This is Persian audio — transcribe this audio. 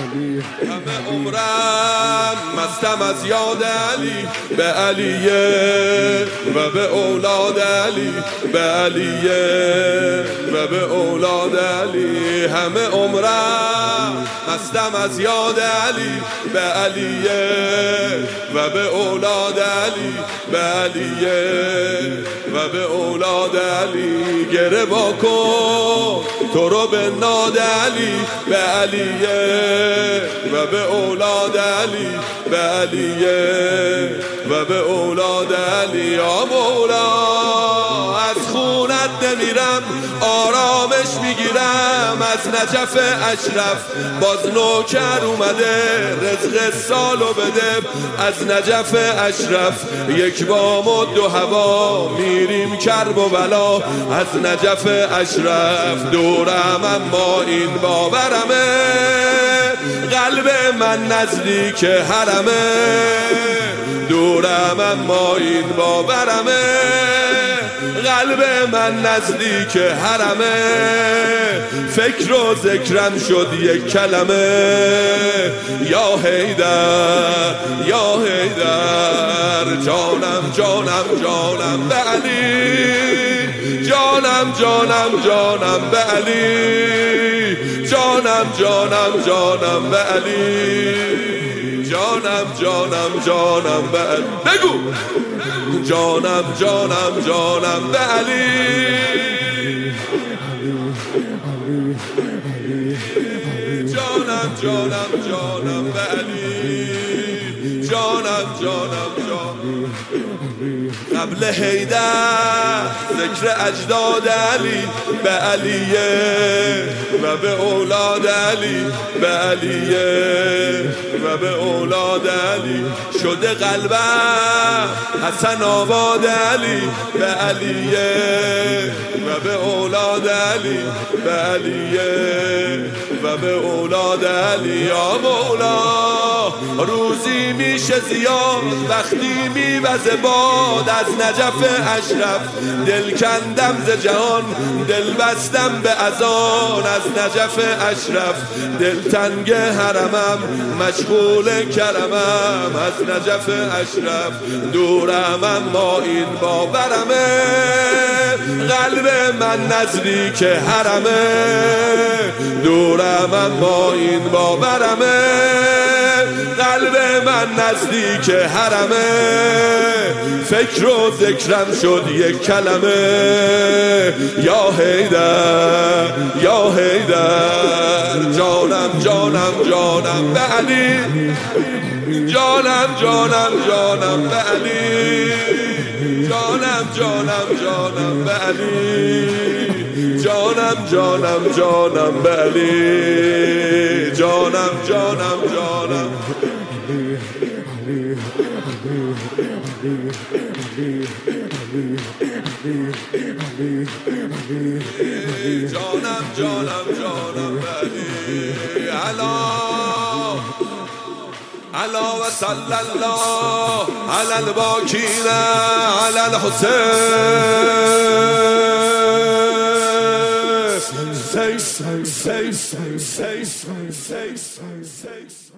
همه عمرم مستم از یاد علی، به علیه و به اولاد علی، به علیه و به اولاد علی. همه عمرم مستم از یاد علی، به علیه و به اولاد علی، به علیه و به اولاد علی. گره با کن تو رو به ناد علی، به علیه و به اولاد علی، به علیه و به اولاد علی. یا مولا از خونت نمیرم، آرامش میگیرم از نجف اشرف. باز نوکر اومده رزق سالو بده، از نجف اشرف یک بام و دو هوا میریم کرب و بلا. از نجف اشرف دورم اما این باورمه، قلب من نزدیک حرمه. دورم اما این باورمه، قلب من نزدیک حرمه. فکر و ذکرم شد یک کلمه، یا حیدر یا حیدر. جانم جانم جانم به علی، جانم جانم جانم به علی، جانم جانم جانم به علی، جانم جانم جانم به علی. بگو جانم جانم جانم به علی، جانم جانم جانم به علی، جانم جانم جانم. قبل حیدر ذکر اجداد علی، به علیه و به اولاد علی، به علیه و به اولاد علی. شده قلبم حسن آباد علی، به علیه و به اولاد علی، به علیه و به اولاد علی. یا مولا روزی میشه زیاد، وقتی میوزه باد از نجف اشرف. دل کندم ز جهان، دل بستم به اذان از نجف اشرف. دل تنگ حرمم، مشغول کرمم از نجف اشرف. دورم اما این باورمه، قلب من نزدیک حرمه. دورم اما این باورمه، قلب من نزدیک حرمه. فکر و ذکرم شد یک کلمه، یا حیدر یا حیدر. جانم جانم جانم به علی، جانم جانم جانم به علی، جانم جانم جانم به علی، جانم جانم جانم به علی، جانم جانم جانم. جانم جانم جانم به علی. علا و صلی الله علی الباکین علی الحسین.